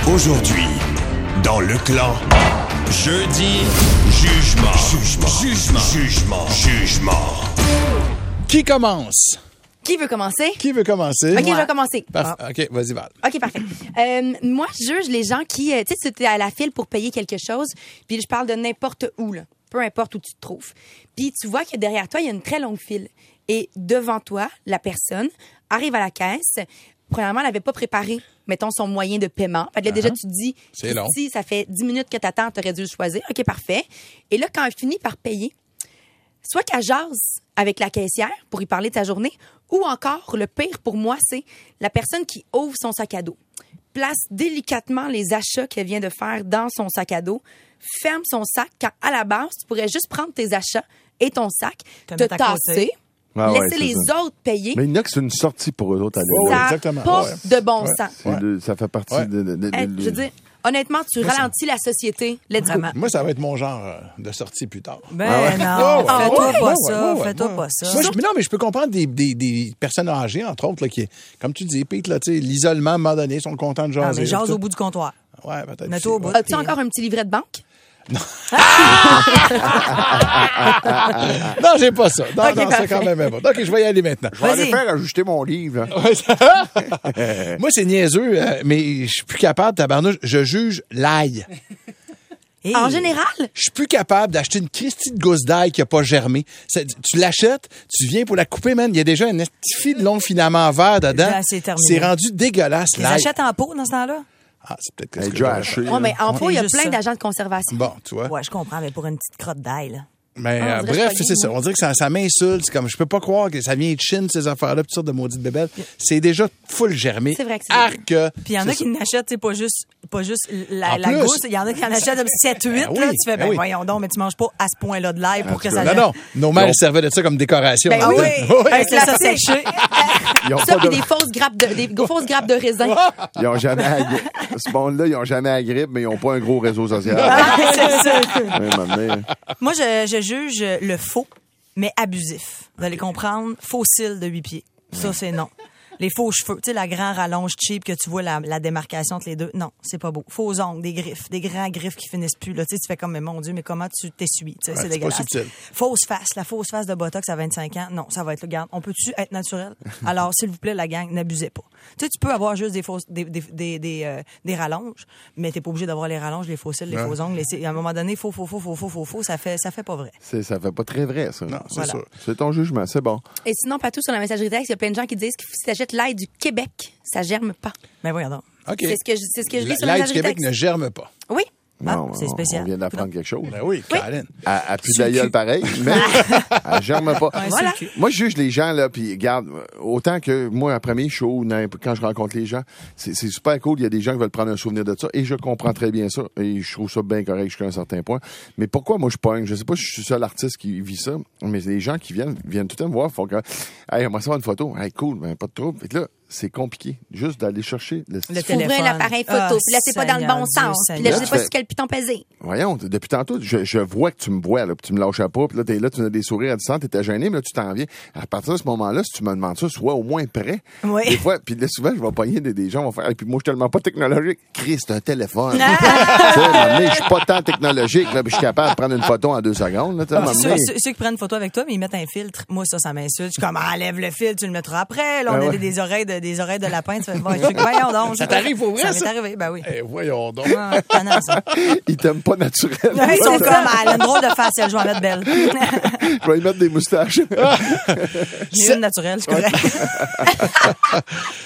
Aujourd'hui, dans le clan, jeudi, jugement. Qui commence? Qui veut commencer? OK, je vais commencer. OK, vas-y, Val. OK, parfait. Moi, je juge les gens qui, tu sais, tu es à la file pour payer quelque chose, puis je parle de n'importe où, là, peu importe où tu te trouves. Puis tu vois que derrière toi, il y a une très longue file. Et devant toi, la personne arrive à la caisse. Premièrement, elle n'avait pas préparé, mettons, son moyen de paiement. Fait que là, déjà, tu te dis, C'est long. si ça fait 10 minutes que tu attends, tu aurais dû le choisir. OK, parfait. Et là, quand elle finit par payer, soit qu'elle jase avec la caissière pour y parler de sa journée, ou encore, le pire pour moi, c'est la personne qui ouvre son sac à dos, place délicatement les achats qu'elle vient de faire dans son sac à dos, ferme son sac quand, à la base, tu pourrais juste prendre tes achats et ton sac, te tasser, laisser les autres payer. Mais il y en a que c'est une sortie pour eux autres. Ouais, Ça n'a exactement. pas Ouais. de bon sens. Ça fait partie Ouais. Je veux dire, honnêtement, tu ralentis la société. Let's go. Moi, ça va être mon genre de sortie plus tard. Ben Ouais, non, fais-toi ouais, pas ouais, ça, ouais, fais-toi ouais. pas ça. Moi, mais je peux comprendre des personnes âgées, entre autres, là, qui, comme tu dis, Pete, là, tu sais, l'isolement, à un moment donné, ils sont contents de Ah, jaser. mais jase tout. au bout du comptoir. Ouais, peut-être. Mets-toi au aussi, bout. ouais. As-tu encore un petit livret de banque? Non, j'ai pas ça. Non, Ok, non, c'est parfait. quand même pas. OK, je vais y aller maintenant. Je vais aller Vas-y. faire ajuster mon livre. Moi, c'est niaiseux, mais je suis plus capable, tabarnouche, je juge l'ail. Hey. En général, Je suis plus capable d'acheter une Christie de gousse d'ail qui a pas germé. Tu l'achètes, tu viens pour la couper, man. Il y a déjà un petit fil de long filament vert dedans. Là, c'est terminé. C'est rendu dégueulasse, Tu les l'ail. achètes en pot dans ce temps-là? Ah, c'est peut-être Elle est ce que déjà je vais hachée. faire. ouais, mais en pot, il y a juste plein ça. d'agents de conservation. Bon, tu vois. Ouais, je comprends, mais pour une petite crotte d'ail, là. Mais Ah, on dirait bref, que je c'est ça. suis On dirait que ça m'insulte. C'est comme, je peux pas croire que ça vient de Chine, ces affaires-là, toutes sortes de maudites bébelles. C'est déjà full germé. C'est vrai que c'est Arc. Puis il y en a c'est qui n'achètent, c'est pas juste En la plus. gousse. Il y en a qui en achètent 7-8, Ben là. oui, Tu fais, ben oui. voyons donc, mais tu manges pas à ce point-là de l'ail pour que ça... ça. Non, nos mères elles servaient de ça comme décoration. Ben en oui. fait. Hey, c'est ça Classique. séché. Ils ont Ça, pas puis de- des fausses grappes de raisin. Ils ont jamais ce monde-là, ils ont jamais la grippe, mais ils ont pas un gros réseau social. C'est ça. Ouais, m'amener. Moi, je juge le faux, mais abusif. Vous allez comprendre, faux cils de 8 pieds. Ça, c'est non. Les faux cheveux, tu sais, la grande rallonge cheap que tu vois la démarcation entre les deux. Non, c'est pas beau. Faux ongles, des griffes, des grands griffes qui finissent plus. Là, tu sais, tu fais comme, mais mon Dieu, mais comment tu t'essuies? Tu sais, c'est c'est dégueulasse. pas subtil. Fausse face, la fausse face de Botox à 25 ans. Non, ça va être le garde. On peut-tu être naturel? Alors, s'il vous plaît, la gang, n'abusez pas. Tu sais, tu peux avoir juste des fausses, des rallonges, mais t'es pas obligé d'avoir les rallonges, les faux cils, les faux ongles. À un moment donné, faux, ça fait pas vrai. Ça fait pas très vrai, ça. Non, c'est Voilà. sûr. C'est ton jugement, c'est bon. Et sinon, partout sur la messagerie texte, il y a plein de gens qui disent que si tu achètes l'ail du Québec, ça germe pas. Mais voyons donc. OK. C'est ce que je lis sur L'ail la du messagerie Québec texte. ne germe pas. Oui. Ah, c'est spécial. On vient d'apprendre quelque chose. Ben oui, Colin. À plus d'aïeul pareil, mais elle germe pas. Ouais, Voilà. c'est le cul. Moi, je juge les gens, là, puis regarde, autant que moi, à premier show, quand je rencontre les gens, c'est super cool. Il y a des gens qui veulent prendre un souvenir de ça, et je comprends très bien ça, et je trouve ça bien correct jusqu'à un certain point. Mais pourquoi moi, je pogne? Je sais pas si je suis le seul artiste qui vit ça, mais les gens qui viennent tout le temps me voir, font que, hey, moi, ça va une photo. Hey, cool, ben, pas de trouble. Fait que là, c'est compliqué. Juste d'aller chercher le Le Faut ouvrir téléphone. l'appareil photo. Ah, Puis là, c'est pas dans le bon Seigneur sens. Dieu, Puis là, je sais Seigneur. pas sur quel piton peser. Voyons, depuis tantôt, je vois que tu me vois, là, puis tu me lâches pas, puis là, t'es là, tu as des sourires à distance, t'étais gêné, mais là, tu t'en viens. À partir de ce moment-là, si tu me demandes ça, sois au moins prêt. Oui. Des fois, puis là, souvent, je vais pogner des gens, vont faire, et puis moi, je suis tellement pas technologique. Chris, c'est un téléphone. Tu sais, à un moment donné, je suis pas tant technologique, là, puis je suis capable de prendre une photo en 2 secondes, là, tu sais, à un moment Ceux, donné. ceux qui prennent une photo avec toi, mais ils mettent un filtre. Moi, ça m'insulte. Je suis comme, enlève le filtre, tu le mettras après. Là, on Ben a ouais. des oreilles de lapin. Tu fais, bon, je suis, voyons donc. Ça t'arrive pour vrai, Ça ça? m'est arrivé, ben oui. Eh, voyons donc. Ah, tannant, ça. Ils t'aiment pas naturel. Ils sont comme, elle a une drôle de facial, je vais en mettre belle. Je vais y mettre des moustaches. J'ai une naturelle, c'est correct.